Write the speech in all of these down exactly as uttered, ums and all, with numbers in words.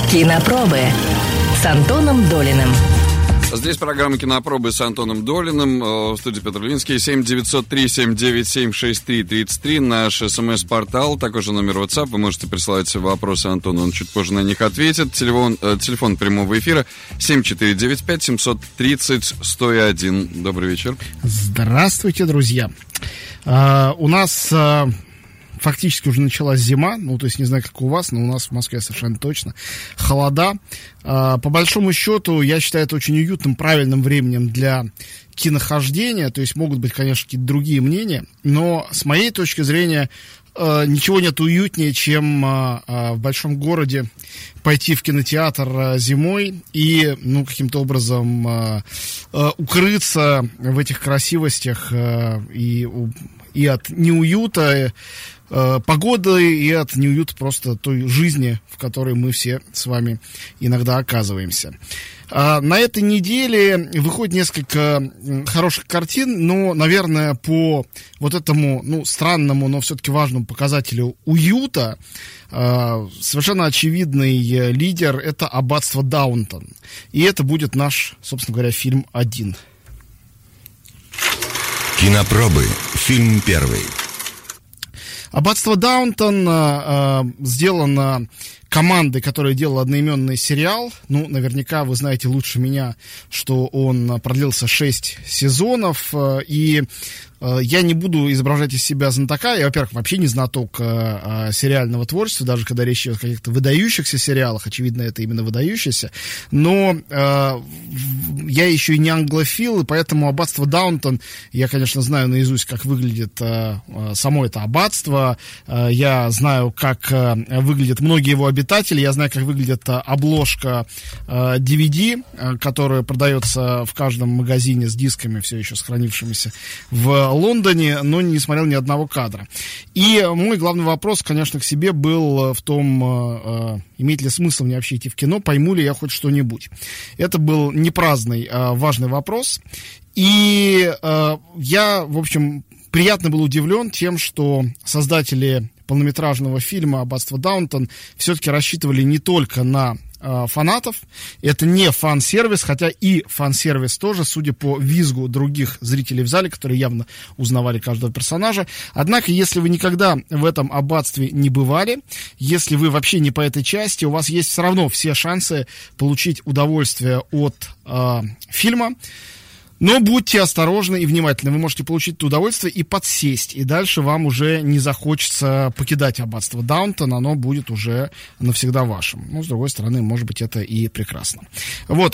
Кинопробы с Антоном Долиным. Здесь программа «Кинопробы» с Антоном Долиным. В студии Петр Левинский. семь девятьсот три семь девять семь шесть три тридцать три. Наш смс-портал. Такой же номер WhatsApp. Вы можете присылать вопросы Антону. Он чуть позже на них ответит. Телефон, э, телефон прямого эфира семь четыре девять пять семь три ноль сто один. Добрый вечер. Здравствуйте, друзья. А, у нас... А... Фактически уже началась зима, ну, то есть не знаю, как у вас, но у нас в Москве совершенно точно холода. По большому счету, я считаю это очень уютным, правильным временем для кинохождения, то есть могут быть, конечно, какие-то другие мнения, но с моей точки зрения ничего нет уютнее, чем в большом городе пойти в кинотеатр зимой и, ну, каким-то образом укрыться в этих красивостях и, и от неуюта, погоды и от неуюта просто той жизни, в которой мы все с вами иногда оказываемся. На этой неделе выходит несколько хороших картин, но, наверное, по вот этому, ну, странному, но все-таки важному показателю уюта совершенно очевидный лидер — это «Аббатство Даунтон». И это будет наш, собственно говоря, фильм один. Кинопробы. Фильм первый. «Аббатство Даунтон» э, сделано командой, которая делала одноименный сериал. Ну, наверняка вы знаете лучше меня, что он продлился шесть сезонов. Э, и э, я не буду изображать из себя знатока. Я, во-первых, вообще не знаток э, э, сериального творчества, даже когда речь идет о каких-то выдающихся сериалах. Очевидно, это именно выдающиеся. Но э, я еще и не англофил, и поэтому «Аббатство Даунтон» я, конечно, знаю наизусть, как выглядит э, само это аббатство. Э, я знаю, как э, выглядят многие его обитатели. Я знаю, как выглядит э, обложка э, ди ви ди, э, которая продается в каждом магазине с дисками, все еще сохранившимися в Лондоне, но не смотрел ни одного кадра. И мой главный вопрос, конечно, к себе был в том, э, э, имеет ли смысл мне вообще идти в кино, пойму ли я хоть что-нибудь. Это был не праздный, а важный вопрос. И э, я, в общем, приятно был удивлен тем, что создатели полнометражного фильма «Аббатство Даунтон» все-таки рассчитывали не только на э, фанатов. Это не фан-сервис, хотя и фан-сервис тоже, судя по визгу других зрителей в зале, которые явно узнавали каждого персонажа. Однако, если вы никогда в этом аббатстве не бывали, если вы вообще не по этой части, у вас есть все равно все шансы получить удовольствие от э, фильма. Но будьте осторожны и внимательны. Вы можете получить это удовольствие и подсесть. И дальше вам уже не захочется покидать «Аббатство Даунтон». Оно будет уже навсегда вашим. Ну, с другой стороны, может быть, это и прекрасно. Вот.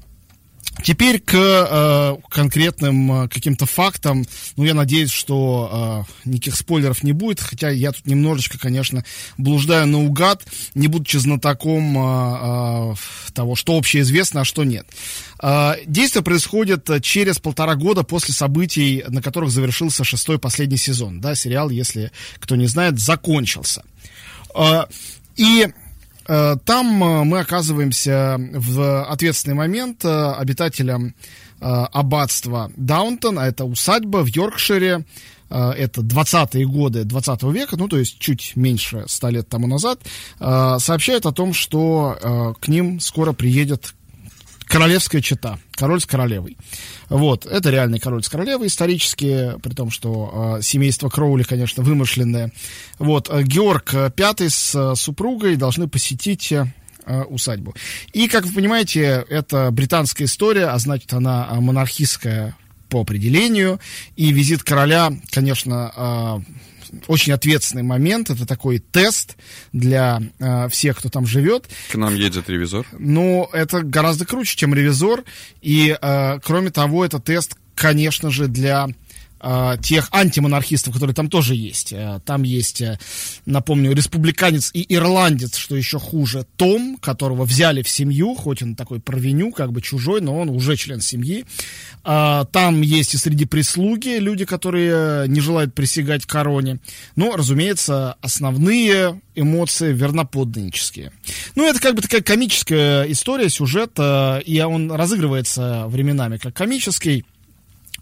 Теперь к э, конкретным э, каким-то фактам. Ну, я надеюсь, что э, никаких спойлеров не будет, хотя я тут немножечко, конечно, блуждаю наугад, не будучи знатоком э, э, того, что общеизвестно, а что нет. Э, действие происходит через полтора года после событий, на которых завершился шестой последний сезон. Да, сериал, если кто не знает, закончился. Э, и... Там мы оказываемся в ответственный момент обитателям аббатства Даунтон, а это усадьба в Йоркшире, это двадцатые годы двадцатого века, ну, то есть чуть меньше ста лет тому назад, сообщают о том, что к ним скоро приедет королевская чета, король с королевой. Вот, это реальный король с королевой исторически, при том, что э, семейство Кроули, конечно, вымышленное. Вот, э, Георг Пятый с э, супругой должны посетить э, усадьбу. И, как вы понимаете, это британская история, а значит, она монархистская по определению, и визит короля, конечно, э, очень ответственный момент, это такой тест для э, всех, кто там живет. К нам едет ревизор. Но это гораздо круче, чем ревизор, и, э, кроме того, это тест, конечно же, для э, тех антимонархистов, которые там тоже есть. Э, там есть, э, напомню, республиканец и ирландец, что еще хуже, Том, которого взяли в семью, хоть он такой провиню, как бы чужой, но он уже член семьи. Э, там есть и среди прислуги люди, которые не желают присягать короне. Но, разумеется, основные эмоции верноподданнические. Ну, это как бы такая комическая история, сюжет, э, и он разыгрывается временами как комический.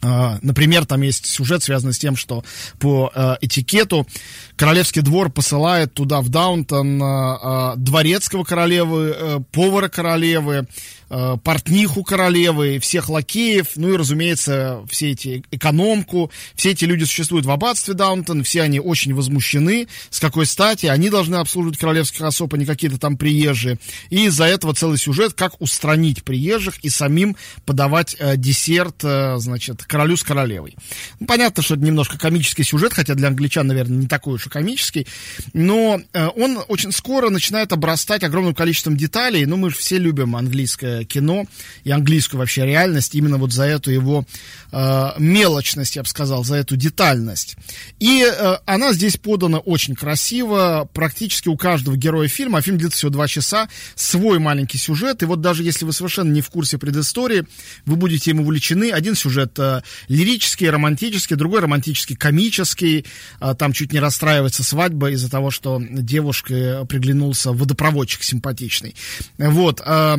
Например, там есть сюжет, связанный с тем, что по э, этикету королевский двор посылает туда, в Даунтон, э, дворецкого королевы, э, повара королевы, э, портниху королевы, всех лакеев, ну и, разумеется, все эти экономку. Все эти люди существуют в аббатстве Даунтон, все они очень возмущены, с какой стати они должны обслуживать королевских особ, а не какие-то там приезжие. И из-за этого целый сюжет, как устранить приезжих и самим подавать э, десерт, э, значит, королю с королевой. Ну, понятно, что это немножко комический сюжет, хотя для англичан, наверное, не такой уж и комический, но э, он очень скоро начинает обрастать огромным количеством деталей. Ну, мы же все любим английское кино и английскую вообще реальность именно вот за эту его э, мелочность, я бы сказал, за эту детальность. И э, она здесь подана очень красиво, практически у каждого героя фильма, а фильм длится всего два часа, свой маленький сюжет, и вот даже если вы совершенно не в курсе предыстории, вы будете им увлечены. Один сюжет э, лирический, романтический, другой романтический, комический. Там чуть не расстраивается свадьба из-за того, что девушке приглянулся водопроводчик симпатичный. Вот.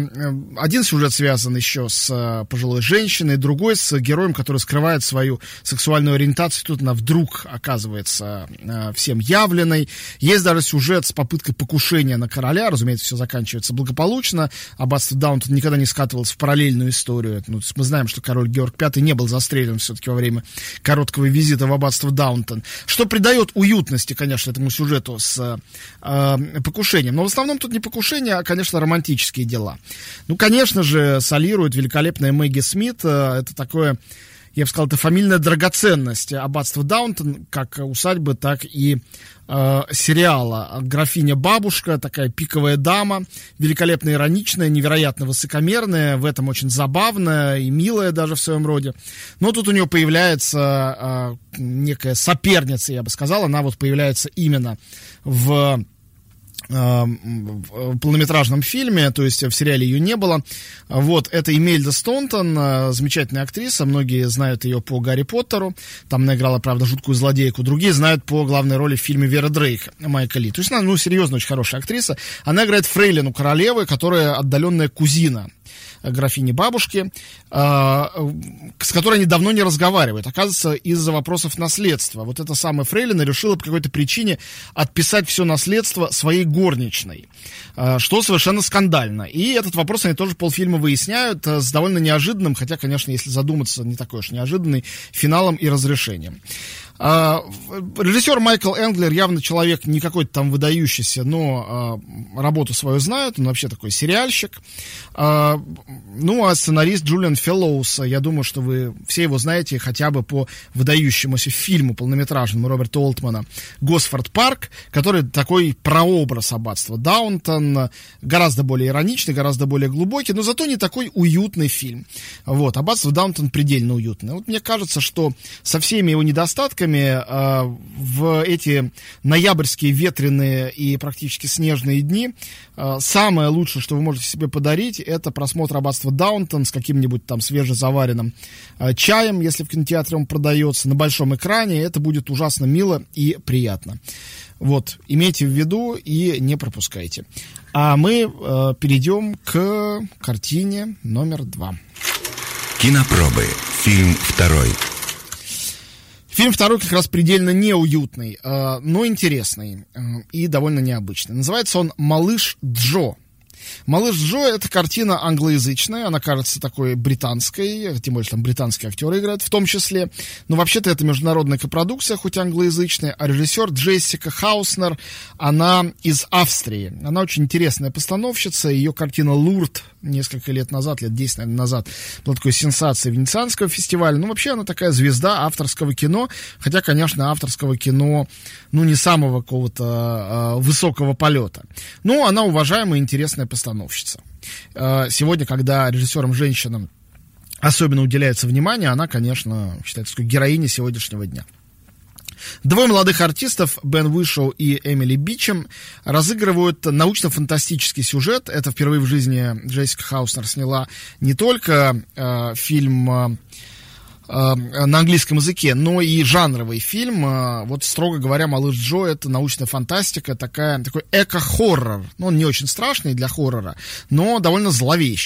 Один сюжет связан еще с пожилой женщиной, другой с героем, который скрывает свою сексуальную ориентацию. Тут она вдруг оказывается всем явленной. Есть даже сюжет с попыткой покушения на короля. Разумеется, все заканчивается благополучно. Аббатство Даунтон никогда не скатывалось в параллельную историю. Ну, то есть мы знаем, что король Георг Пятый не был застрелен все-таки во время короткого визита в аббатство Даунтон, что придает уютности, конечно, этому сюжету с э, покушением. Но в основном тут не покушение, а, конечно, романтические дела. Ну, конечно же, солирует великолепная Мэгги Смит. Э, это такое, я бы сказал, это фамильная драгоценность аббатства Даунтон, как усадьбы, так и э, сериала. Графиня-бабушка, такая пиковая дама, великолепно ироничная, невероятно высокомерная, в этом очень забавная и милая даже в своем роде. Но тут у нее появляется э, некая соперница, я бы сказал, она вот появляется именно в в полнометражном фильме, то есть в сериале ее не было. Вот, это Имельда Стонтон, замечательная актриса, многие знают ее по Гарри Поттеру, там она играла, правда, жуткую злодейку, другие знают по главной роли в фильме Вера Дрейк Майка Ли. То есть она, ну, серьезно, очень хорошая актриса. Она играет фрейлину королевы, которая отдаленная кузина графини бабушки, с которой они давно не разговаривают. Оказывается, из-за вопросов наследства. Вот эта самая фрейлина решила по какой-то причине отписать все наследство своей горничной, что совершенно скандально. И этот вопрос они тоже полфильма выясняют с довольно неожиданным, хотя, конечно, если задуматься, не такой уж неожиданный, финалом и разрешением. Режиссер Майкл Энглер явно человек не какой-то там выдающийся, но э, работу свою знает, он вообще такой сериальщик. Э, ну, а сценарист Джулиан Феллоус, я думаю, что вы все его знаете хотя бы по выдающемуся фильму полнометражному Роберта Олтмана «Госфорд Парк», который такой прообраз аббатства Даунтон, гораздо более ироничный, гораздо более глубокий, но зато не такой уютный фильм. Вот, аббатство Даунтон предельно уютное. Вот мне кажется, что со всеми его недостатками в эти ноябрьские ветреные и практически снежные дни самое лучшее, что вы можете себе подарить, это просмотр аббатства Даунтон с каким-нибудь там свежезаваренным чаем, если в кинотеатре он продается, на большом экране. Это будет ужасно мило и приятно. Вот, имейте в виду и не пропускайте. А мы э, перейдем к картине номер два. Кинопробы. Фильм второй. Фильм второй как раз предельно неуютный, э, но интересный э, и довольно необычный. Называется он «Малыш Джо». «Малыш Джо» — это картина англоязычная, она кажется такой британской, тем более, что там британские актеры играют в том числе. Но вообще-то это международная копродукция, хоть и англоязычная, а режиссер Джессика Хауснер, она из Австрии. Она очень интересная постановщица, ее картина «Лурд» несколько лет назад, лет десять, наверное, назад, была такой сенсацией Венецианского фестиваля. Ну, вообще, она такая звезда авторского кино, хотя, конечно, авторского кино, ну, не самого какого-то э, высокого полета. Но она уважаемая и интересная постановщица. Э, сегодня, когда режиссерам-женщинам особенно уделяется внимание, она, конечно, считается такой героиней сегодняшнего дня. Двое молодых артистов, Бен Уишоу и Эмили Бичем, разыгрывают научно-фантастический сюжет. Это впервые в жизни Джессика Хауснер сняла не только э, фильм э, на английском языке, но и жанровый фильм. Э, вот, строго говоря, «Малыш Джо» — это научная фантастика, такая, такой эко-хоррор. Ну, он не очень страшный для хоррора, но довольно зловещий.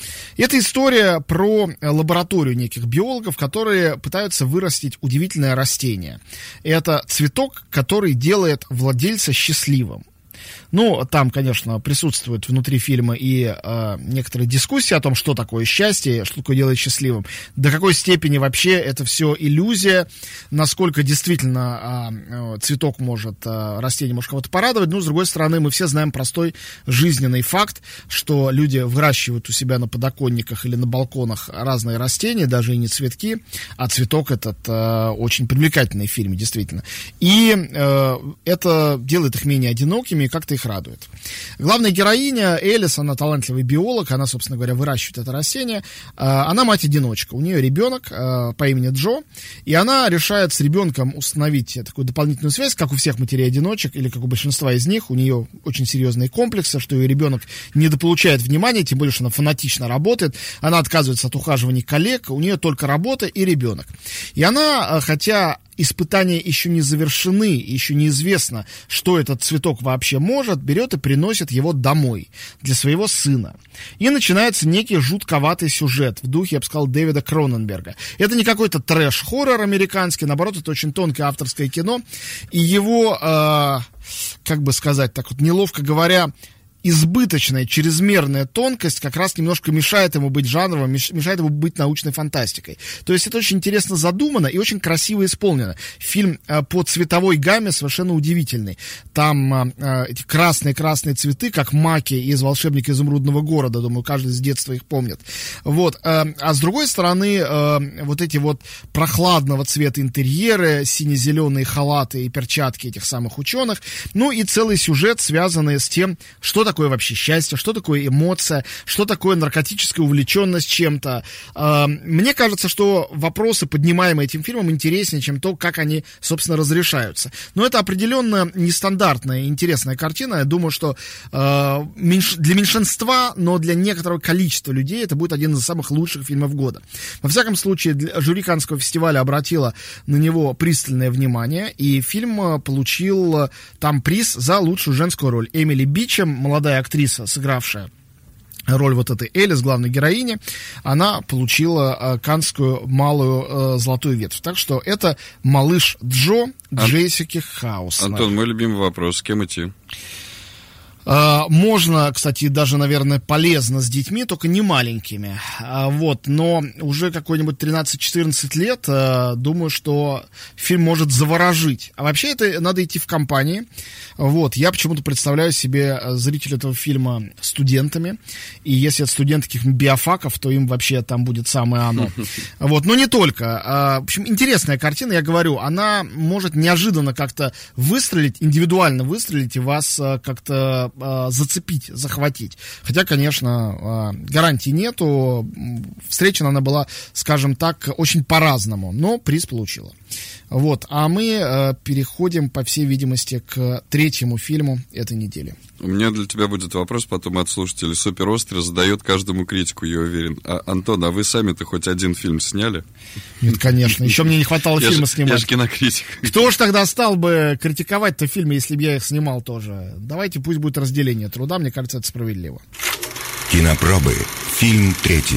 Это история про лабораторию неких биологов, которые пытаются вырастить удивительное растение. Это цветок, который делает владельца счастливым. Ну, там, конечно, присутствует внутри фильма и э, некоторые дискуссии о том, что такое счастье, что такое делает счастливым, до какой степени вообще это все иллюзия, насколько действительно э, цветок может, э, растение может кого-то порадовать. Но, с другой стороны, мы все знаем простой жизненный факт, что люди выращивают у себя на подоконниках или на балконах разные растения, даже и не цветки, а цветок этот э, очень привлекательный в фильме, действительно. И э, это делает их менее одинокими, как-то их радует. Главная героиня Элис, она талантливый биолог, она, собственно говоря, выращивает это растение. Она мать-одиночка, у нее ребенок по имени Джо, и она решает с ребенком установить такую дополнительную связь, как у всех матерей-одиночек, или как у большинства из них, у нее очень серьезные комплексы, что ее ребенок недополучает внимания, тем более, что она фанатично работает, она отказывается от ухаживания коллег, у нее только работа и ребенок. И она, хотя испытания еще не завершены, еще неизвестно, что этот цветок вообще может, берет и приносит его домой для своего сына. И начинается некий жутковатый сюжет в духе, я бы сказал, Дэвида Кроненберга. Это не какой-то трэш-хоррор американский, наоборот, это очень тонкое авторское кино, и его, э, как бы сказать так вот, неловко говоря, избыточная, чрезмерная тонкость как раз немножко мешает ему быть жанровым, мешает ему быть научной фантастикой. То есть это очень интересно задумано и очень красиво исполнено. Фильм э, по цветовой гамме совершенно удивительный. Там э, эти красные-красные цветы, как маки из «Волшебника изумрудного города», думаю, каждый с детства их помнит. Вот. Э, а с другой стороны, э, вот эти вот прохладного цвета интерьеры, сине-зеленые халаты и перчатки этих самых ученых, ну и целый сюжет, связанный с тем, что такое вообще счастье, что такое эмоция, что такое наркотическая увлеченность чем-то. Мне кажется, что вопросы, поднимаемые этим фильмом, интереснее, чем то, как они, собственно, разрешаются. Но это определенно нестандартная, интересная картина. Я думаю, что для меньшинства, но для некоторого количества людей это будет один из самых лучших фильмов года. Во всяком случае, жюри Каннского фестиваля обратило на него пристальное внимание, и фильм получил там приз за лучшую женскую роль. Эмили Бичем, молодая актриса, сыгравшая роль вот этой Элис, главной героини, она получила э, каннскую малую э, золотую ветвь. Так что это малыш Джо Джессики Хауснер. Антон, мой любимый вопрос, с кем идти? Uh, можно, кстати, даже, наверное, полезно с детьми, только не маленькими. Uh, вот, но уже какой-нибудь тринадцать-четырнадцать лет, uh, думаю, что фильм может заворожить. А вообще это надо идти в компании. Вот, я почему-то представляю себе зрителей этого фильма студентами. И если это студенты каких-нибудь биофаков, то им вообще там будет самое оно. Вот, но не только. Uh, в общем, интересная картина, я говорю, она может неожиданно как-то выстрелить, индивидуально выстрелить и вас uh, как-то зацепить, захватить. Хотя, конечно, гарантии нету. Встречена она была, скажем так, очень по-разному, но приз получила. Вот. А мы переходим, по всей видимости, к третьему фильму этой недели. У меня для тебя будет вопрос потом от слушателей. Супер Острый задает каждому критику, я уверен. А, Антон, а вы сами-то хоть один фильм сняли? Нет, конечно. Еще мне не хватало фильма снимать. Я же кинокритик. Кто ж тогда стал бы критиковать-то фильмы, если бы я их снимал тоже? Давайте, пусть будет разделение труда. Мне кажется, это справедливо. Кинопробы. Фильм третий.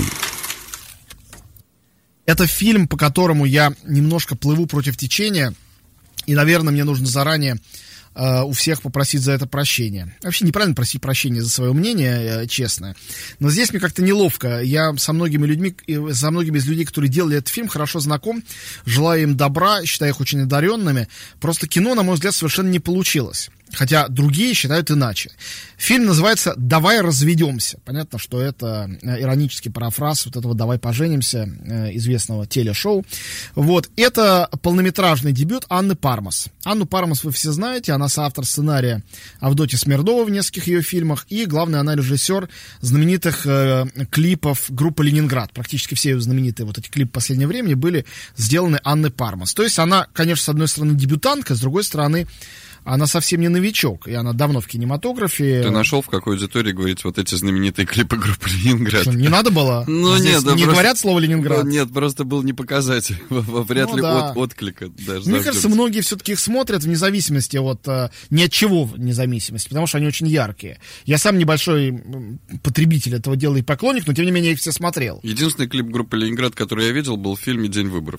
Это фильм, по которому я немножко плыву против течения. И, наверное, мне нужно заранее у всех попросить за это прощения. Вообще неправильно просить прощения за свое мнение, честно. Но здесь мне как-то неловко. Я со многими людьми, со многими из людей, которые делали этот фильм, хорошо знаком. Желаю им добра, считаю их очень одаренными. Просто кино, на мой взгляд, совершенно не получилось. Хотя другие считают иначе. Фильм называется «Давай разведемся». Понятно, что это иронический парафраз вот этого «Давай поженимся» известного телешоу. Вот. Это полнометражный дебют Анны Пармас. Анну Пармас вы все знаете. Она соавтор сценария Авдотьи Смердовой в нескольких ее фильмах. И, главное, она режиссер знаменитых э, клипов группы «Ленинград». Практически все ее знаменитые вот эти клипы последнего времени были сделаны Анной Пармас. То есть она, конечно, с одной стороны дебютантка, с другой стороны она совсем не новичок, и она давно в кинематографе. Ты нашел, в какой аудитории говорить вот эти знаменитые клипы группы «Ленинград»? Что, не надо было? Ну, Здесь нет, да не просто... говорят слово «Ленинград»? Нет, просто был не показатель. Вряд Ну, ли да. от, отклика даже. Мне кажется, многие все-таки их смотрят вне зависимости от... э, ни от чего вне зависимости, потому что они очень яркие. Я сам небольшой м, потребитель этого дела и поклонник, но тем не менее я их все смотрел. Единственный клип группы «Ленинград», который я видел, был в фильме «День выборов».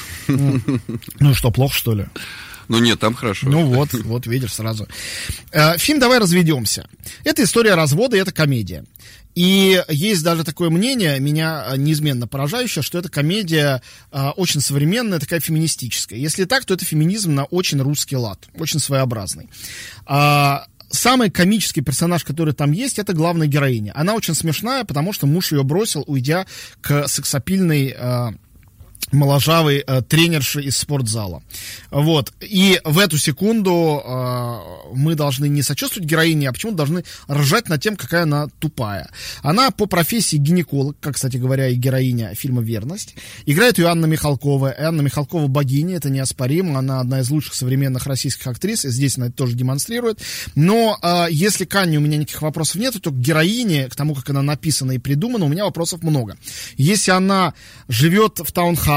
Ну что, плохо, что ли? Ну нет, там хорошо. Ну вот, вот видишь сразу. Э, фильм «Давай разведемся». Это история развода, и это комедия. И есть даже такое мнение, меня неизменно поражающее, что эта комедия э, очень современная, такая феминистическая. Если так, то это феминизм на очень русский лад, очень своеобразный. А, самый комический персонаж, который там есть, это главная героиня. Она очень смешная, потому что муж ее бросил, уйдя к сексапильной... Э, моложавый э, тренерши из спортзала. Вот. И в эту секунду э, мы должны не сочувствовать героине, а почему-то должны ржать над тем, какая она тупая. Она по профессии гинеколог, как, кстати говоря, и героиня фильма «Верность». Играет ее Анна Михалкова. И Анна Михалкова богиня, это неоспоримо. Она одна из лучших современных российских актрис, и здесь она это тоже демонстрирует. Но э, если к Анне у меня никаких вопросов нет, то к героине, к тому, как она написана и придумана, у меня вопросов много. Если она живет в таунхаусе,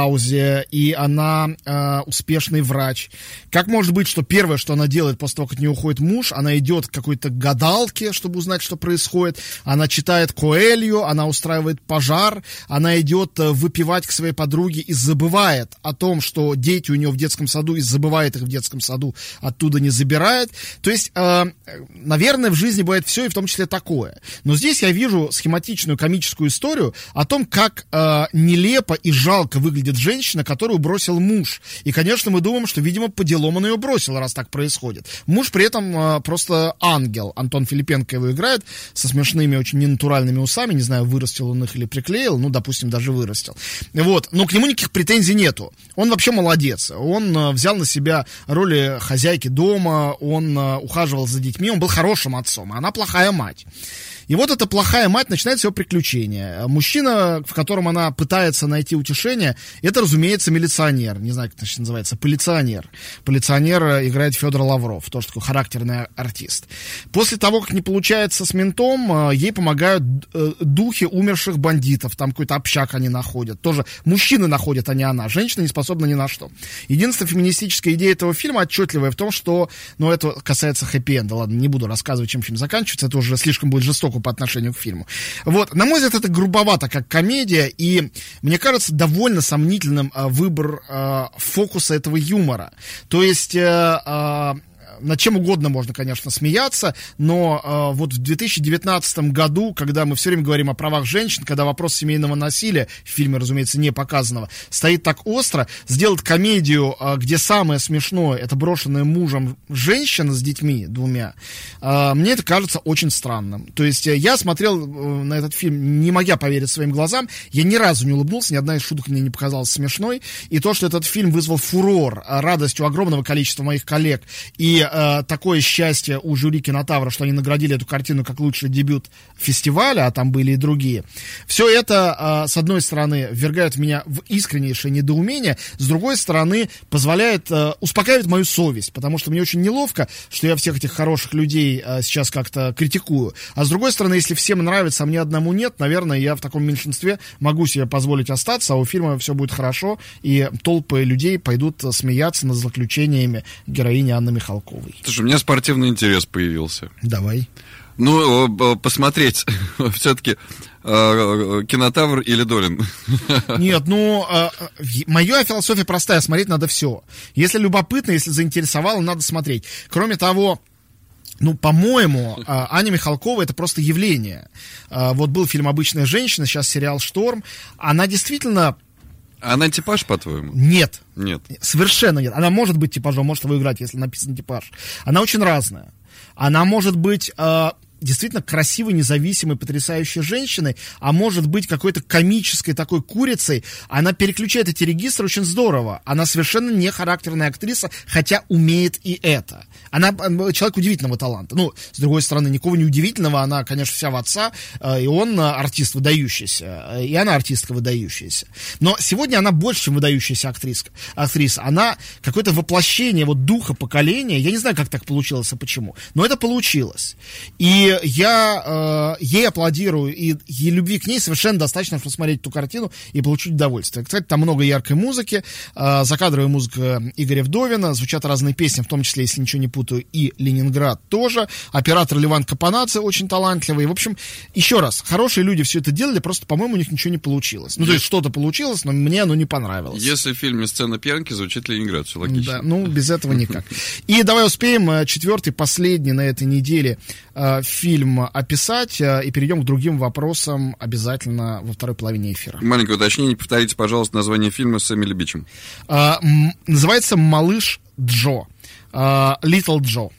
и она э, успешный врач. Как может быть, что первое, что она делает после того, как от нее уходит муж, она идет к какой-то гадалке, чтобы узнать, что происходит, она читает Коэлью, она устраивает пожар, она идет э, выпивать к своей подруге и забывает о том, что дети у нее в детском саду, и забывает их в детском саду, оттуда не забирает. То есть, э, наверное, в жизни бывает все, и в том числе такое. Но здесь я вижу схематичную комическую историю о том, как э, нелепо и жалко выглядит женщина, которую бросил муж. И, конечно, мы думаем, что, видимо, по делам он ее бросил, раз так происходит. Муж при этом э, просто ангел. Антон Филипенко его играет со смешными, очень ненатуральными усами. Не знаю, вырастил он их или приклеил. Ну, допустим, даже вырастил. Вот. Но к нему никаких претензий нету. Он вообще молодец. Он э, взял на себя роли хозяйки дома, он э, ухаживал за детьми, он был хорошим отцом, а она плохая мать. И вот эта плохая мать начинает свое приключение. Мужчина, в котором она пытается найти утешение, это, разумеется, милиционер. Не знаю, как это называется, полиционер. Полиционер играет Федор Лавров, тоже такой характерный артист. После того, как не получается с ментом, ей помогают духи умерших бандитов. Там какой-то общак они находят. Тоже мужчины находят, а не она. Женщина не способна ни на что. Единственная феминистическая идея этого фильма отчетливая в том, что, ну, это касается хэппи-энда. Ладно, не буду рассказывать, чем фильм заканчивается. Это уже слишком будет жестоко по отношению к фильму. Вот, на мой взгляд, это грубовато, как комедия, и, мне кажется, довольно сомнительным а, выбор а, фокуса этого юмора. То есть... А, а, над чем угодно можно, конечно, смеяться, но э, вот в две тысячи девятнадцатом году, когда мы все время говорим о правах женщин, когда вопрос семейного насилия, в фильме, разумеется, не показанного, стоит так остро, сделать комедию, э, где самое смешное — это брошенная мужем женщина с детьми двумя, э, мне это кажется очень странным. То есть э, я смотрел э, на этот фильм, не могя поверить своим глазам, я ни разу не улыбнулся, ни одна из шуток мне не показалась смешной, и то, что этот фильм вызвал фурор, радость у огромного количества моих коллег, и такое счастье у жюри Кинотавра, что они наградили эту картину как лучший дебют фестиваля, а там были и другие. Все это, с одной стороны, ввергает меня в искреннейшее недоумение, с другой стороны, позволяет, успокаивает мою совесть, потому что мне очень неловко, что я всех этих хороших людей сейчас как-то критикую. А с другой стороны, если всем нравится, а мне одному нет, наверное, я в таком меньшинстве могу себе позволить остаться, а у фильма все будет хорошо, и толпы людей пойдут смеяться над злоключениями героини Анны Михалковой. Слушай, у меня спортивный интерес появился. Давай. Ну, посмотреть все-таки Кинотавр или Долин? Нет, ну, моя философия простая, смотреть надо все. Если любопытно, если заинтересовало, надо смотреть. Кроме того, ну, по-моему, Аня Михалкова — это просто явление. Вот был фильм «Обычная женщина», сейчас сериал «Шторм». Она действительно... Она типаж, по-твоему? Нет. Нет. Совершенно нет. Она может быть типажом, может его играть, если написан типаж. Она очень разная. Она может быть э, действительно красивой, независимой, потрясающей женщиной, а может быть какой-то комической такой курицей. Она переключает эти регистры очень здорово. Она совершенно не характерная актриса, хотя умеет и это. Она человек удивительного таланта. Ну, с другой стороны, никого не удивительного. Она, конечно, вся в отца, и он артист выдающийся, и она артистка выдающаяся. Но сегодня она больше, чем выдающаяся актриса. актриса. Она какое-то воплощение вот духа поколения. Я не знаю, как так получилось и почему, но это получилось. И я э, ей аплодирую, и, и любви к ней совершенно достаточно, чтобы смотреть эту картину и получить удовольствие. Кстати, там много яркой музыки, э, закадровая музыка Игоря Вдовина, звучат разные песни, в том числе, если ничего не путаю, и «Ленинград» тоже. Оператор Леван Капанадзе очень талантливый. В общем, еще раз, хорошие люди все это делали, просто, по-моему, у них ничего не получилось. Ну, то есть что-то получилось, но мне оно не понравилось. Если в фильме «Сцена пьянки» звучит «Ленинград», все логично. Да, ну, без этого никак. И давай успеем четвертый, последний на этой неделе э, фильм описать, э, и перейдем к другим вопросам обязательно во второй половине эфира. Маленькое уточнение, повторите, пожалуйста, название фильма с Эмили Бичем. Э, м- называется «Малыш Джо». Э, «Little Джо».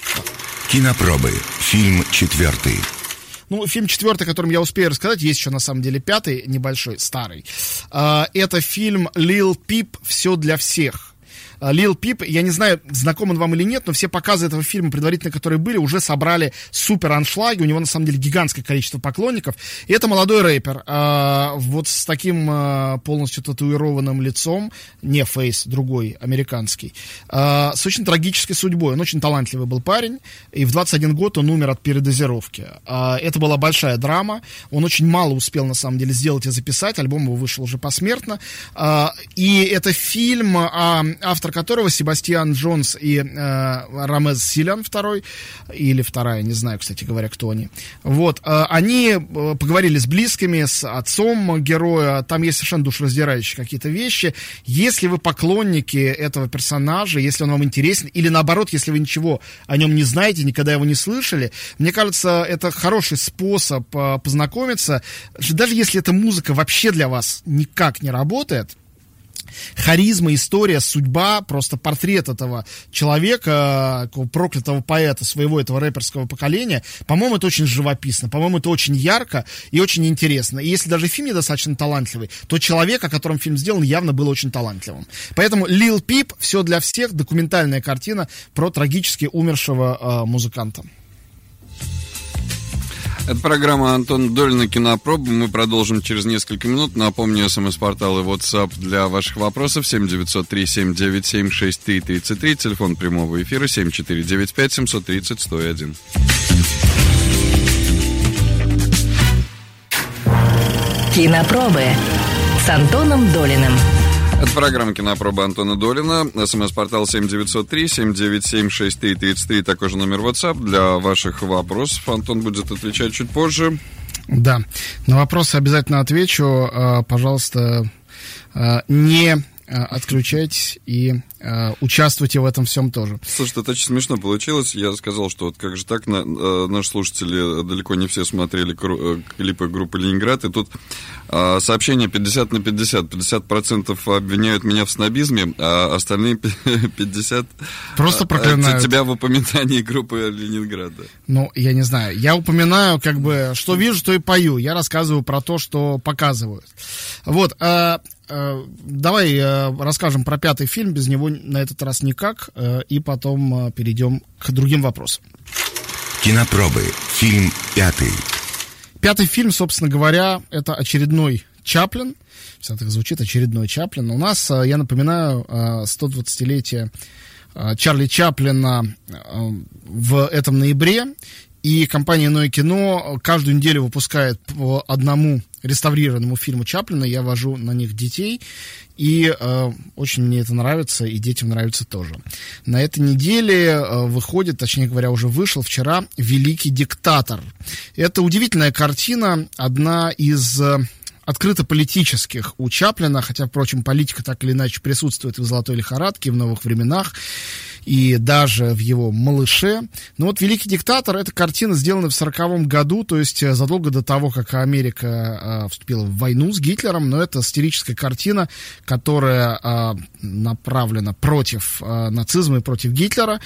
Кинопробы. Фильм четвертый. Ну, фильм четвертый, о котором я успею рассказать, есть еще, на самом деле, пятый, небольшой, старый. Э, это фильм «Лил Пип. Все для всех». Лил Пип, я не знаю, знаком он вам или нет, но все показы этого фильма, предварительно которые были, уже собрали супер аншлаги, у него на самом деле гигантское количество поклонников, и это молодой рэпер, э, вот с таким э, полностью татуированным лицом, не Фейс, другой, американский, э, с очень трагической судьбой, он очень талантливый был парень, и в двадцать один год он умер от передозировки. Э, это была большая драма, он очень мало успел, на самом деле, сделать и записать, альбом его вышел уже посмертно, э, и это фильм о автор которого Себастьян Джонс и э, Рамез Силян второй, или вторая, не знаю, кстати говоря, кто они. Вот, э, они э, поговорили с близкими, с отцом героя, там есть совершенно душераздирающие какие-то вещи. Если вы поклонники этого персонажа, если он вам интересен, или наоборот, если вы ничего о нем не знаете, никогда его не слышали, мне кажется, это хороший способ э, познакомиться, даже если эта музыка вообще для вас никак не работает. Харизма, история, судьба, просто портрет этого человека, проклятого поэта, своего этого рэперского поколения, по-моему, это очень живописно, по-моему, это очень ярко и очень интересно. И если даже фильм недостаточно талантливый, то человек, о котором фильм сделан, явно был очень талантливым. Поэтому «Лил Пип. Все для всех» — документальная картина про трагически умершего э, музыканта. Это программа Антона Долина «Кинопроба». Мы продолжим через несколько минут. Напомню, смс-портал и WhatsApp для ваших вопросов семь девятьсот три семь девять семь шесть три тридцать три. Телефон прямого эфира семь четыре девять пять семь три ноль сто один. Кинопробы с Антоном Долиным. Это программа «Кинопроба» Антона Долина. СМС-портал семь девятьсот три семь девять семь шесть три тридцать три. Такой же номер WhatsApp для ваших вопросов. Антон будет отвечать чуть позже. Да, на вопросы обязательно отвечу. Пожалуйста, не отключайтесь и э, участвуйте в этом всем тоже. Слушай, это очень смешно получилось. Я сказал, что вот как же так, на, э, наши слушатели далеко не все смотрели кру- клипы группы «Ленинград», и тут э, сообщение пятьдесят на пятьдесят. пятьдесят процентов обвиняют меня в снобизме, а остальные пятьдесят просто проклинают тебя в упоминании группы «Ленинграда». Ну, я не знаю. Я упоминаю, как бы, что вижу, то и пою. Я рассказываю про то, что показывают. Вот, э, давай э, расскажем про пятый фильм, без него на этот раз никак, э, и потом э, перейдем к другим вопросам. Кинопробы. Фильм пятый. Пятый фильм, собственно говоря, это очередной Чаплин. Все так звучит, очередной Чаплин. У нас, э, я напоминаю, э, сто двадцатилетие э, Чарли Чаплина э, в этом ноябре. И компания «Иное кино» каждую неделю выпускает по одному реставрированному фильму Чаплина. Я вожу на них детей, и э, очень мне это нравится, и детям нравится тоже. На этой неделе э, выходит, точнее говоря, уже вышел вчера «Великий диктатор». Это удивительная картина, одна из... Э, открыто политических у Чаплина, хотя, впрочем, политика так или иначе присутствует и в «Золотой лихорадке», и в «Новых временах», и даже в его «Малыше». Но вот «Великий диктатор» — это картина, сделана в сороковом году, то есть задолго до того, как Америка э, вступила в войну с Гитлером, но это сатирическая картина, которая э, направлена против э, нацизма и против Гитлера,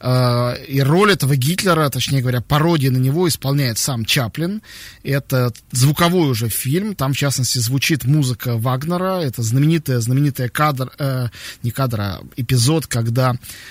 э, и роль этого Гитлера, точнее говоря, пародия на него исполняет сам Чаплин. Это звуковой уже фильм, там, в частности, звучит музыка Вагнера, это знаменитая, знаменитая кадр, э, не кадр, а эпизод, когда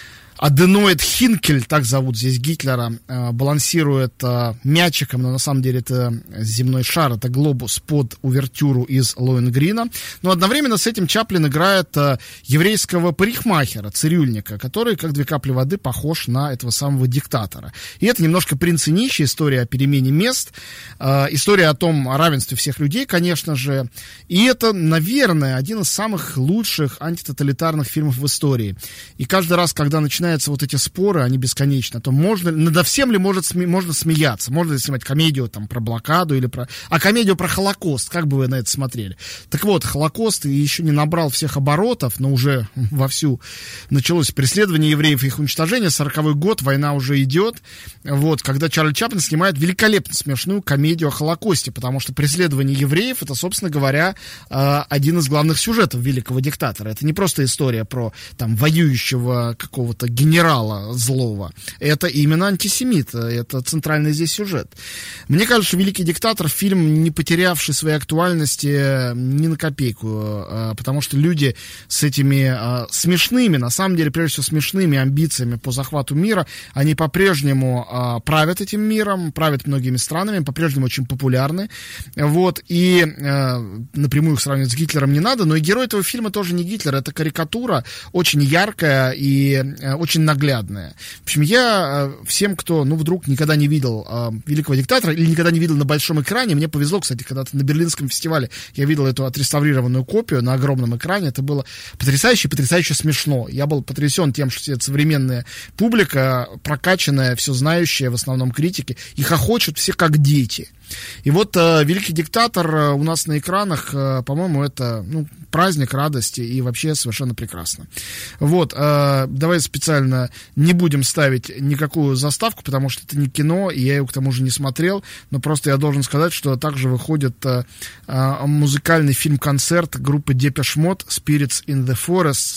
Аденоид Хинкель, так зовут здесь Гитлера, э, балансирует э, мячиком, но на самом деле это земной шар, это глобус под увертюру из Лоенгрина. Но одновременно с этим Чаплин играет э, еврейского парикмахера, цирюльника, который, как две капли воды, похож на этого самого диктатора. И это немножко «Принц и нищий», история о перемене мест, э, история о том, о равенстве всех людей, конечно же. И это, наверное, один из самых лучших антитоталитарных фильмов в истории. И каждый раз, когда начинается вот эти споры, они бесконечны, то можно, надо всем ли может, сме, можно смеяться? Можно ли снимать комедию там, про блокаду или про... А комедию про Холокост, как бы вы на это смотрели? Так вот, Холокост еще не набрал всех оборотов, но уже вовсю началось преследование евреев и их уничтожение. сороковой год, война уже идет. Вот, когда Чарли Чаплин снимает великолепно смешную комедию о Холокосте, потому что преследование евреев — это, собственно говоря, один из главных сюжетов «Великого диктатора». Это не просто история про там, воюющего какого-то генерала злого. Это именно антисемит. Это центральный здесь сюжет. Мне кажется, что «Великий диктатор» — фильм, не потерявший своей актуальности ни на копейку, потому что люди с этими смешными, на самом деле, прежде всего, смешными амбициями по захвату мира, они по-прежнему правят этим миром, правят многими странами, по-прежнему очень популярны. Вот. И напрямую их сравнивать с Гитлером не надо, но и герой этого фильма тоже не Гитлер. Это карикатура, очень яркая и очень наглядная. В общем, я всем, кто, ну, вдруг никогда не видел э, «Великого диктатора» или никогда не видел на большом экране, мне повезло, кстати, когда-то на Берлинском фестивале я видел эту отреставрированную копию на огромном экране, это было потрясающе, потрясающе смешно. Я был потрясен тем, что это современная публика, прокачанная, все знающая, в основном критики, и хохочут все как дети. И вот э, «Великий диктатор» у нас на экранах, э, по-моему, это ну, праздник радости и вообще совершенно прекрасно. Вот, э, давай специально не будем ставить никакую заставку, потому что это не кино, и я его к тому же не смотрел, но просто я должен сказать, что также выходит э, э, музыкальный фильм-концерт группы Depeche Mode «Spirits in the Forest»,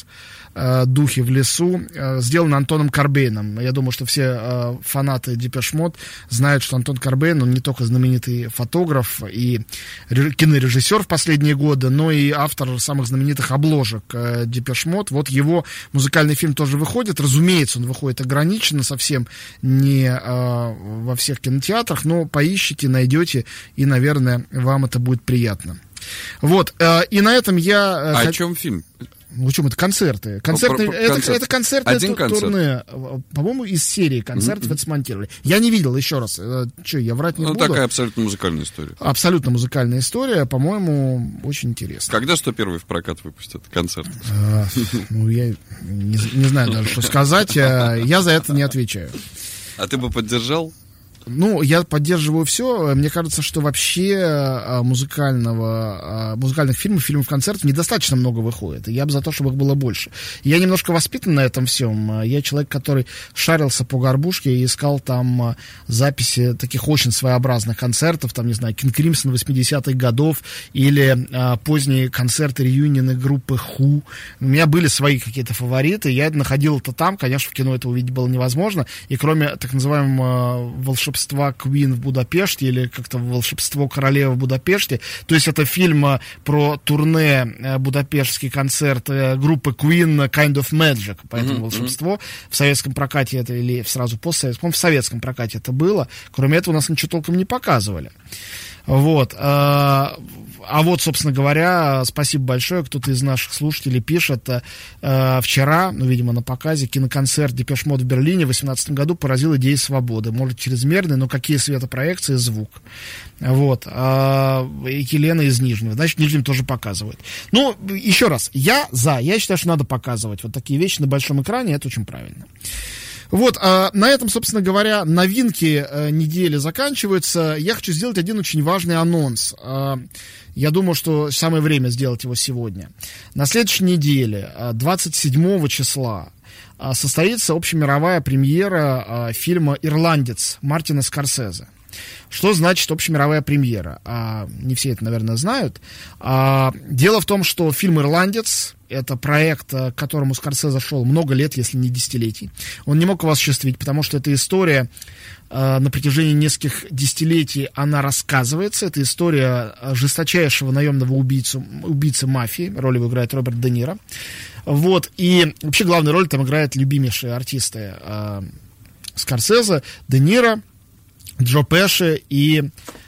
«Духи в лесу», сделан Антоном Корбейном. Я думаю, что все э, фанаты Depeche Mode знают, что Антон Корбейн, он не только знаменитый фотограф и ре- кинорежиссер в последние годы, но и автор самых знаменитых обложек э, Depeche Mode. Вот его музыкальный фильм тоже выходит. Разумеется, он выходит ограниченно, совсем не э, во всех кинотеатрах, но поищите, найдете, и, наверное, вам это будет приятно. Вот, э, и на этом я... Э, а хот... о чем фильм? Ну, что это концерты? Концерты, Про, про, это, концерт. это концертное Один тур, концерт. турне, по-моему, из серии концертов mm-hmm. это смонтировали. Я не видел, еще раз, что, я врать не ну, буду. Ну, такая абсолютно музыкальная история. Абсолютно музыкальная история, по-моему, очень интересно. Когда сто первый в прокат выпустят концерт? А, ну, я не, не знаю даже, что сказать, я за это не отвечаю. А ты бы поддержал? Ну, я поддерживаю все. Мне кажется, что вообще музыкального, музыкальных фильмов, фильмов-концертов недостаточно много выходит. И я бы за то, чтобы их было больше. Я немножко воспитан на этом всем. Я человек, который шарился по горбушке и искал там записи таких очень своеобразных концертов, там, не знаю, Кинг Кримсон восьмидесятых годов или а, поздние концерты, реюнионы группы Who. У меня были свои какие-то фавориты. Я находил это там. Конечно, в кино это увидеть было невозможно. И кроме так называемого волшебства Queen в Будапеште или как-то волшебство королевы в Будапеште. То есть это фильм про турне, будапештский концерт группы Queen Kind of Magic, поэтому mm-hmm. волшебство. В советском прокате это или сразу постсоветском, в советском прокате это было. Кроме этого у нас ничего толком не показывали. Вот. А вот, собственно говоря, спасибо большое. Кто-то из наших слушателей пишет. Вчера, ну, видимо, на показе, киноконцерт Depeche Mode в Берлине в две тысячи восемнадцатом году поразил идеей свободы. Может, чрезмерный, но какие светопроекции, звук. Вот. Елена из Нижнего. Значит, в Нижнем тоже показывают. Ну, еще раз, я за. Я считаю, что надо показывать вот такие вещи на большом экране. Это очень правильно. Вот, а на этом, собственно говоря, новинки э, недели заканчиваются. Я хочу сделать один очень важный анонс. Э, я думаю, что самое время сделать его сегодня. На следующей неделе, двадцать седьмого числа, э, состоится общемировая премьера э, фильма «Ирландец» Мартина Скорсезе. Что значит общемировая премьера? А, не все это, наверное, знают. А, дело в том, что фильм «Ирландец» — это проект, к которому Скорсезе шел много лет, если не десятилетий. Он не мог его осуществить, потому что эта история а, на протяжении нескольких десятилетий она рассказывается. Это история жесточайшего наемного убийцу, убийцы мафии. Роль его играет Роберт Де Ниро. Вот. И вообще главную роль там играют любимейшие артисты а, Скорсезе, Де Ниро, Джо Пеши и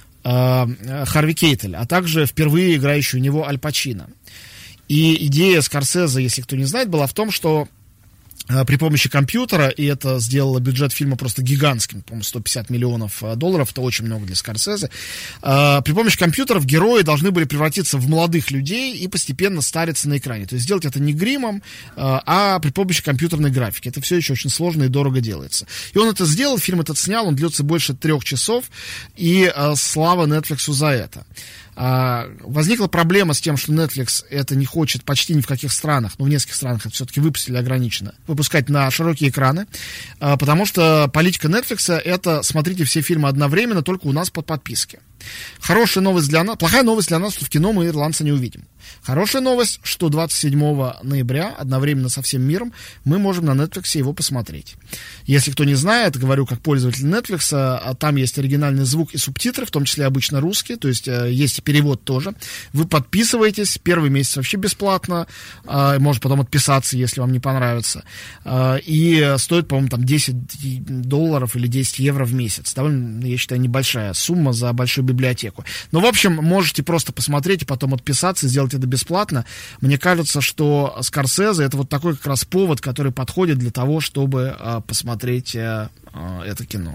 э, Харви Кейтель, а также впервые играющий у него Аль Пачино. И идея Скорсезе, если кто не знает, была в том, что э, при помощи компьютера, и это сделало бюджет фильма просто гигантским, по-моему, сто пятьдесят миллионов долларов, это очень много для Скорсезе, э, при помощи компьютеров герои должны были превратиться в молодых людей и постепенно стариться на экране. То есть сделать это не гримом, э, а при помощи компьютерной графики. Это все еще очень сложно и дорого делается. И он это сделал, фильм этот снял, он длится больше трех часов, и э, слава Netflix за это. Возникла проблема с тем, что Netflix это не хочет почти ни в каких странах, но в нескольких странах это все-таки выпустили ограниченно, выпускать на широкие экраны, потому что политика Netflix это смотрите все фильмы одновременно, только у нас под подписки. Хорошая новость для нас, плохая новость для нас, что в кино мы «Ирландца» не увидим. Хорошая новость, что двадцать седьмого ноября одновременно со всем миром мы можем на Netflix его посмотреть. Если кто не знает, говорю как пользователь Netflix, там есть оригинальный звук и субтитры, в том числе обычно русские, то есть есть и перевод тоже. Вы подписываетесь, первый месяц вообще бесплатно, можно потом отписаться, если вам не понравится. И стоит, по-моему, там десять долларов или десять евро в месяц. Довольно, я считаю, небольшая сумма за большую библиотеку. Но, в общем, можете просто посмотреть и потом отписаться, сделать это бесплатно. Мне кажется, что Скорсезе это вот такой как раз повод, который подходит для того, чтобы а, посмотреть а, а, это кино.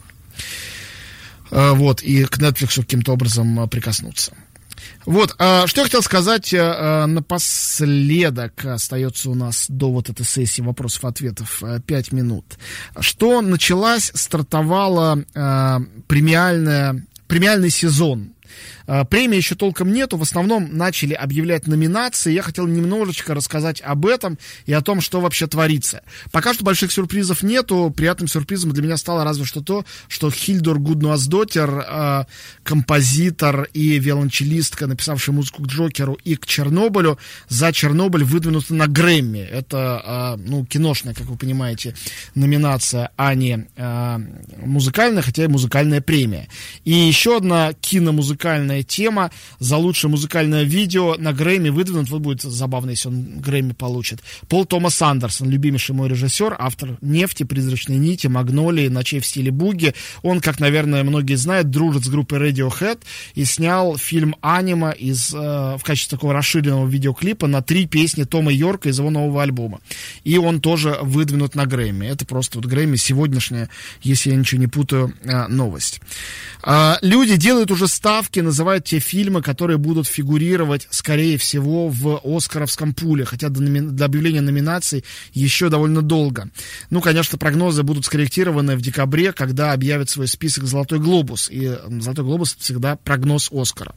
А, вот, и к Netflix каким-то образом а, прикоснуться. Вот, а, что я хотел сказать а, напоследок. Остается у нас до вот этой сессии вопросов-ответов а, пять минут. Что началась, стартовала а, премиальная премиальный сезон. Премии еще толком нету, в основном начали объявлять номинации. Я хотел немножечко рассказать об этом и о том, что вообще творится. Пока что больших сюрпризов нету. Приятным сюрпризом для меня стало разве что то, что Хильdur Гуднуасдоттир, композитор и виолончелистка, написавшая музыку к Джокеру и к Чернобылю, за Чернобыль выдвинута на Грэмми. Это, ну, киношная, как вы понимаете, номинация, а не музыкальная, хотя и музыкальная премия. И еще одна киномузыкальная тема за лучшее музыкальное видео на Грэмми выдвинут, вот будет забавно, если он Грэмми получит, Пол Томас Андерсон, любимейший мой режиссер, автор «Нефти», «Призрачной нити», «Магнолии», «Ночей в стиле буги». Он, как, наверное, многие знают, дружит с группой Radiohead и снял фильм «Анима» из, э, в качестве такого расширенного видеоклипа на три песни Тома Йорка из его нового альбома. И он тоже выдвинут на Грэмми. Это просто вот Грэмми сегодняшняя, если я ничего не путаю, э, новость. Э, люди делают уже ставки, называют те фильмы, которые будут фигурировать, скорее всего, в оскаровском пуле, хотя до, номи... до объявления номинаций еще довольно долго. Ну, конечно, прогнозы будут скорректированы в декабре, когда объявят свой список «Золотой глобус», и «Золотой глобус» — всегда прогноз Оскара.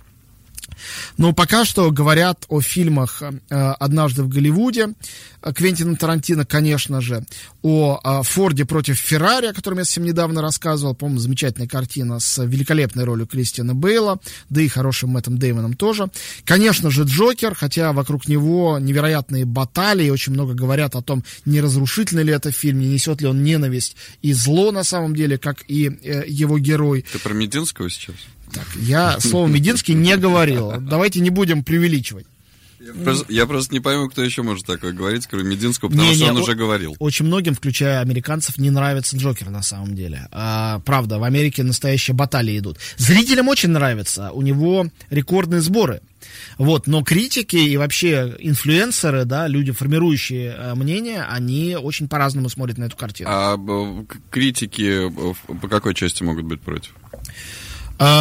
Но пока что говорят о фильмах «Однажды в Голливуде» Квентина Тарантино, конечно же, о «Форде против Феррари», о котором я совсем недавно рассказывал, по-моему, замечательная картина с великолепной ролью Кристиана Бейла, да и хорошим Мэттом Дэймоном тоже. Конечно же, «Джокер», хотя вокруг него невероятные баталии, очень много говорят о том, не разрушительный ли это фильм, не несет ли он ненависть и зло на самом деле, как и э, его герой. Ты про Мединского сейчас? Так, я слово «Мединский» не говорил. Давайте не будем преувеличивать. Я просто, я просто не пойму, кто еще может такое говорить, кроме Мединского, потому не, что не, он о, уже говорил. Очень многим, включая американцев, не нравится Джокер на самом деле. А, правда, в Америке настоящие баталии идут. Зрителям очень нравится, у него рекордные сборы. Вот, но критики и вообще инфлюенсеры, да, люди, формирующие э, мнение, они очень по-разному смотрят на эту картину. А критики по какой части могут быть против? Uh,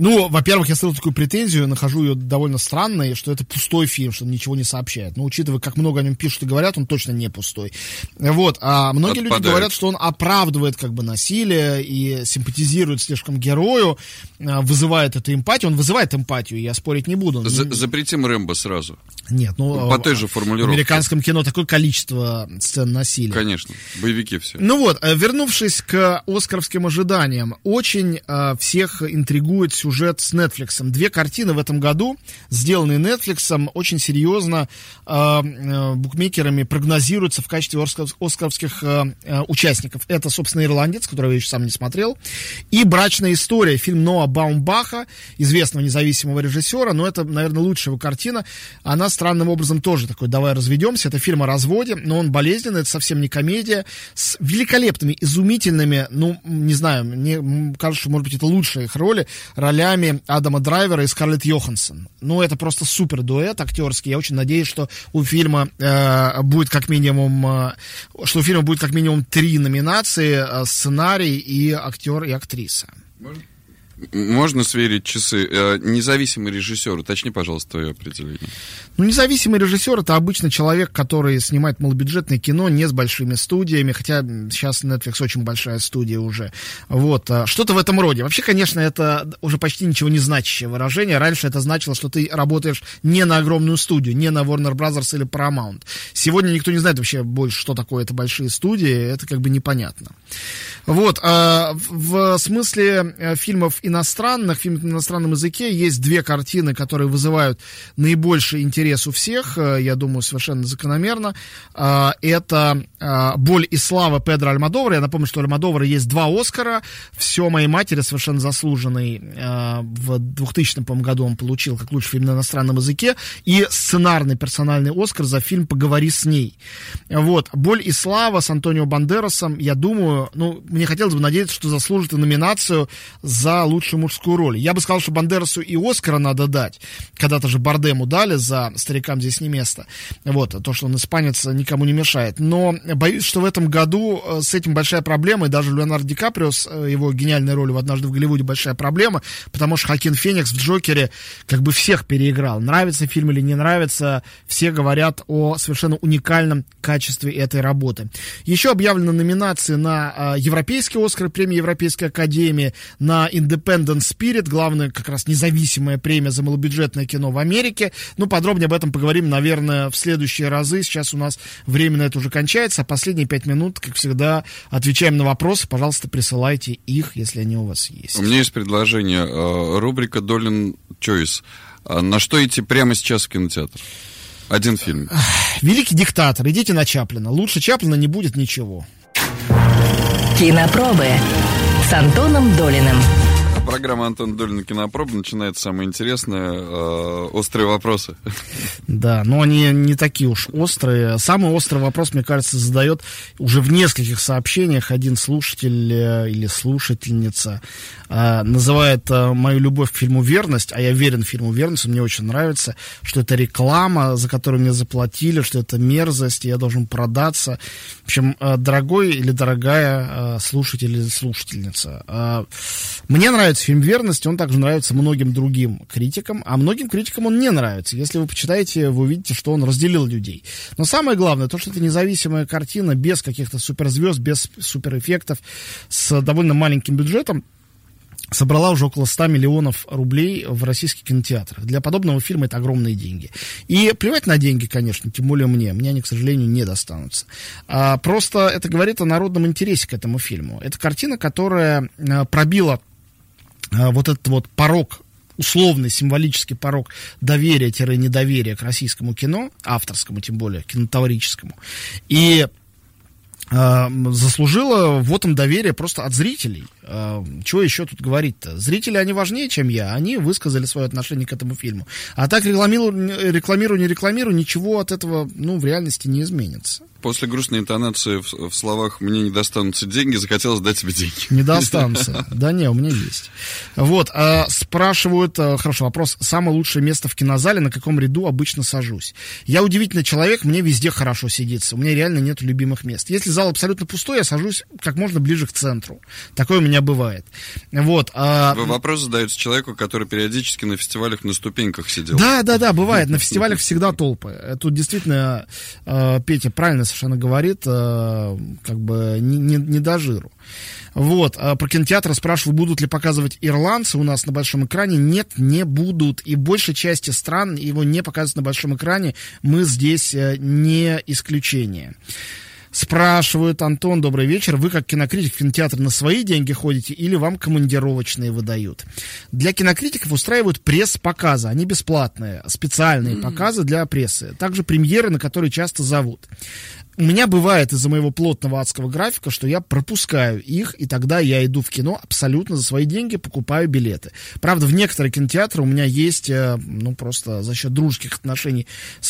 Ну, во-первых, я ставлю такую претензию, нахожу ее довольно странной, что это пустой фильм, что он ничего не сообщает. Но учитывая, как много о нем пишут и говорят, он точно не пустой. Вот. А многие Отпадает. люди говорят, что он оправдывает как бы насилие и симпатизирует слишком герою, вызывает эту эмпатию. Он вызывает эмпатию, я спорить не буду. За- запретим Рэмбо сразу. Нет, ну, по той же формулировке. В американском кино такое количество сцен насилия. Конечно, боевики все. Ну вот, вернувшись к оскаровским ожиданиям, очень э, всех интригует сюжет с Netflix. Две картины в этом году, сделанные Netflix, очень серьезно э, э, букмекерами прогнозируются в качестве оскар, оскаровских э, э, участников. Это, собственно, «Ирландец», который я еще сам не смотрел, и «Брачная история», фильм Ноа Баумбаха, известного независимого режиссера, но это, наверное, лучшая его картина. Она странным образом тоже такой «давай разведемся». Это фильм о разводе, но он болезненный, это совсем не комедия, с великолепными, изумительными, ну, не знаю, мне кажется, что, может быть, это лучшие их роли, ролями Адама Драйвера и Скарлетт Йоханссон. Ну, это просто супер дуэт актерский. Я очень надеюсь, что у фильма э, будет как минимум, э, что у фильма будет как минимум три номинации: э, сценарий и актер, и актриса. Можно сверить часы. Независимый режиссер, уточни, пожалуйста, твое определение. Ну, независимый режиссер — это обычно человек, который снимает малобюджетное кино, не с большими студиями, хотя сейчас Netflix очень большая студия уже. Вот, что-то в этом роде. Вообще, конечно, это уже почти ничего не значащее выражение. Раньше это значило, что ты работаешь не на огромную студию, не на Warner Brothers или Paramount. Сегодня никто не знает вообще больше, что такое это большие студии, это как бы непонятно. Вот, в смысле фильмов иностранных, фильмов на иностранном языке есть две картины, которые вызывают наибольший интерес у всех, я думаю, совершенно закономерно. Это «Боль и слава» Педро Альмодовара. Я напомню, что у Альмодовара есть два Оскара. «Все моей матери», совершенно заслуженный, в двухтысячном, по-моему, году он получил как лучший фильм на иностранном языке, и сценарный персональный Оскар за фильм «Поговори с ней». Вот. «Боль и слава» с Антонио Бандерасом, я думаю, ну, мне хотелось бы надеяться, что заслужит и номинацию за лучшую мужскую роль. Я бы сказал, что Бандерасу и Оскара надо дать. Когда-то же Бардему дали за «Старикам здесь не место». Вот. То, что он испанец, никому не мешает. Но боюсь, что в этом году с этим большая проблема, и даже Леонардо Ди Каприо с его гениальной ролью в «Однажды в Голливуде» большая проблема, потому что Хоакин Феникс в «Джокере» как бы всех переиграл. Нравится фильм или не нравится, все говорят о совершенно уникальном качестве этой работы. Еще объявлены номинации на европейский Оскар, премия Европейской Академии, на Independent Spirit, главная как раз независимая премия за малобюджетное кино в Америке. Ну, подробнее об этом поговорим, наверное, в следующие разы. Сейчас у нас время на это уже кончается, а последние пять минут, как всегда, отвечаем на вопросы. Пожалуйста, присылайте их, если они у вас есть. У меня есть предложение. Рубрика «Долин Чойс». На что идти прямо сейчас в кинотеатр? Один фильм. «Великий диктатор». Идите на Чаплина. Лучше Чаплина не будет ничего. Кинопробы с Антоном Долиным. Программа «Антон Долин. Кинопроба» начинается самое интересное. Э, острые вопросы. Да, но они не такие уж острые. Самый острый вопрос, мне кажется, задает уже в нескольких сообщениях один слушатель э, или слушательница. Э, называет э, мою любовь к фильму «Верность», а я верен фильму «Верность», мне очень нравится, что это реклама, за которую мне заплатили, что это мерзость, и я должен продаться. В общем, э, дорогой или дорогая э, слушатель или слушательница, э, мне нравится фильм «Верность», он также нравится многим другим критикам, а многим критикам он не нравится. Если вы почитаете, вы увидите, что он разделил людей. Но самое главное, то, что это независимая картина, без каких-то суперзвезд, без суперэффектов, с довольно маленьким бюджетом, собрала уже около ста миллионов рублей в российских кинотеатрах. Для подобного фильма это огромные деньги. И плевать на деньги, конечно, тем более мне. Мне они, к сожалению, не достанутся. А, просто это говорит о народном интересе к этому фильму. Это картина, которая а, пробила а, вот этот вот порог, условный символический порог доверия-недоверия к российскому кино, авторскому тем более, кинотеатрическому. И заслужила вотом доверия просто от зрителей. Чего еще тут говорить-то? Зрители, они важнее, чем я. Они высказали свое отношение к этому фильму. А так, рекламирую, рекламирую, не рекламирую, ничего от этого, ну, в реальности не изменится. После грустной интонации в, в словах «мне не достанутся деньги», захотелось дать себе деньги. Не достанутся. Да не, у меня есть. Вот, а, спрашивают, а, хорошо, вопрос. Самое лучшее место в кинозале, на каком ряду обычно сажусь? Я удивительный человек, мне везде хорошо сидится. У меня реально нет любимых мест. Если зал абсолютно пустой, я сажусь как можно ближе к центру. Такое у меня бывает. Вот. А... Вопрос задается человеку, который периодически на фестивалях на ступеньках сидел. Да, да, да, бывает. На фестивалях всегда толпы. Тут действительно Петя правильно совершенно говорит, как бы не, не, не до жиру. Вот, про кинотеатры спрашиваю, будут ли показывать «Ирландцы» у нас на большом экране. Нет, не будут. И в большей части стран его не показывают на большом экране. Мы здесь не исключение. Спрашивают, Антон, добрый вечер. Вы как кинокритик в кинотеатр на свои деньги ходите или вам командировочные выдают? Для кинокритиков устраивают пресс-показы. Они бесплатные, специальные mm-hmm. показы для прессы. Также премьеры, на которые часто зовут. У меня бывает из-за моего плотного адского графика, что я пропускаю их, и тогда я иду в кино абсолютно за свои деньги, покупаю билеты. Правда, в некоторые кинотеатры у меня есть, ну, просто за счет дружеских отношений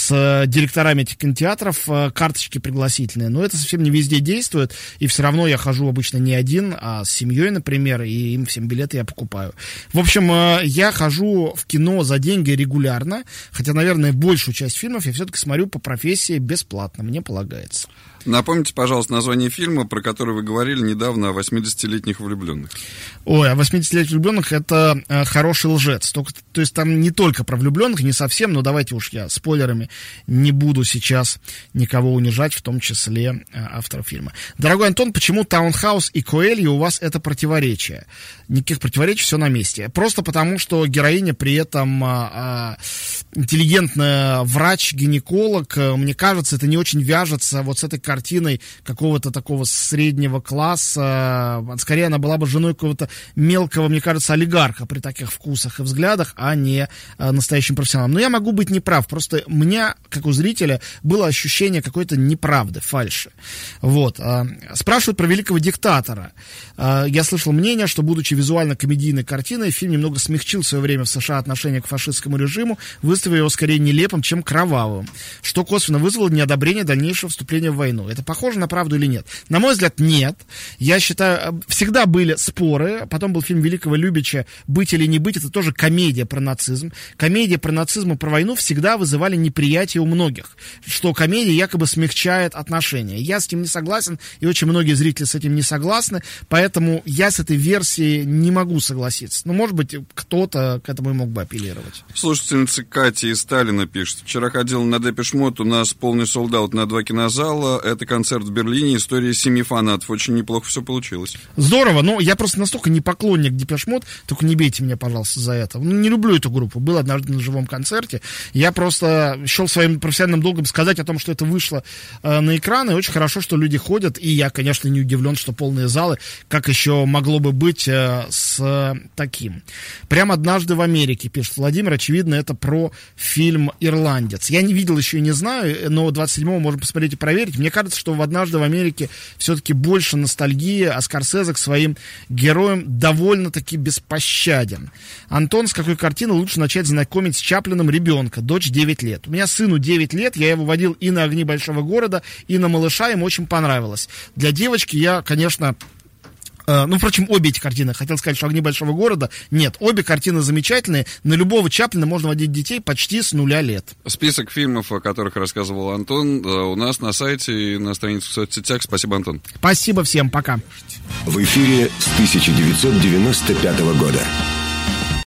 с директорами этих кинотеатров карточки пригласительные. Но это совсем не везде действует, и все равно я хожу обычно не один, а с семьей, например, и им всем билеты я покупаю. В общем, я хожу в кино за деньги регулярно, хотя, наверное, большую часть фильмов я все-таки смотрю по профессии бесплатно, мне полагается. Напомните, пожалуйста, название фильма, про который вы говорили недавно, о восьмидесятилетних влюбленных. Ой, о восьмидесятилетних влюбленных это э, «Хороший лжец». Только, то есть там не только про влюбленных, не совсем, но давайте уж я спойлерами не буду сейчас никого унижать, в том числе э, автора фильма. Дорогой Антон, почему «Таунхаус» и «Коэльо» у вас это противоречие? Никаких противоречий, все на месте. Просто потому, что героиня при этом э, э, интеллигентная врач-гинеколог. Э, мне кажется, это не очень вяжется вот с этой картиной какого-то такого среднего класса. Скорее, она была бы женой какого-то мелкого, мне кажется, олигарха при таких вкусах и взглядах, а не а, настоящим профессионалом. Но я могу быть неправ. Просто у меня, как у зрителя, было ощущение какой-то неправды, фальши. Вот. А, спрашивают про «Великого диктатора». А, я слышал мнение, что, будучи визуально-комедийной картиной, фильм немного смягчил в свое время в США отношение к фашистскому режиму, выставив его скорее нелепым, чем кровавым, что косвенно вызвало неодобрение дальнейшего вступления в войну. Это похоже на правду или нет? На мой взгляд, нет. Я считаю, всегда были споры. Потом был фильм Великого Любича «Быть или не быть». Это тоже комедия про нацизм. Комедия про нацизм и про войну всегда вызывали неприятие у многих, что комедия якобы смягчает отношения. Я с этим не согласен, и очень многие зрители с этим не согласны, поэтому я с этой версией не могу согласиться. Ну, может быть, кто-то к этому и мог бы апеллировать. Слушательница Катя из Сталина пишет. Вчера ходил на Депеш Мод, у нас полный солдат на два кинозала. Это концерт в Берлине, история семи фанатов. Очень неплохо все получилось. Здорово, но я просто настолько не поклонник Депеш Мод, только не бейте меня, пожалуйста, за это. Ну, не люблю эту группу. Был однажды на живом концерте. Я просто счел своим профессиональным долгом сказать о том, что это вышло э, на экран, и очень хорошо, что люди ходят, и я, конечно, не удивлен, что полные залы, как еще могло бы быть э, с э, таким. Прямо однажды в Америке, пишет Владимир, очевидно, это про фильм «Ирландец». Я не видел еще и не знаю, но двадцать седьмого можно посмотреть и проверить. Мне кажется, что в «Однажды в Америке» все-таки больше ностальгии, а Скорсезе к своим героям довольно-таки беспощаден. Антон, с какой картины лучше начать знакомить с Чаплином ребенка? Дочь девять лет. У меня сыну девять лет, я его водил и на «Огни большого города», и на «Малыша», ему очень понравилось. Для девочки я, конечно... Ну, впрочем, обе эти картины, хотел сказать, что «Огни большого города», нет, обе картины замечательные, на любого Чаплина можно водить детей почти с нуля лет. Список фильмов, о которых рассказывал Антон, у нас на сайте и на странице в соцсетях. Спасибо, Антон. Спасибо всем, пока. В эфире с тысяча девятьсот девяносто пятого года.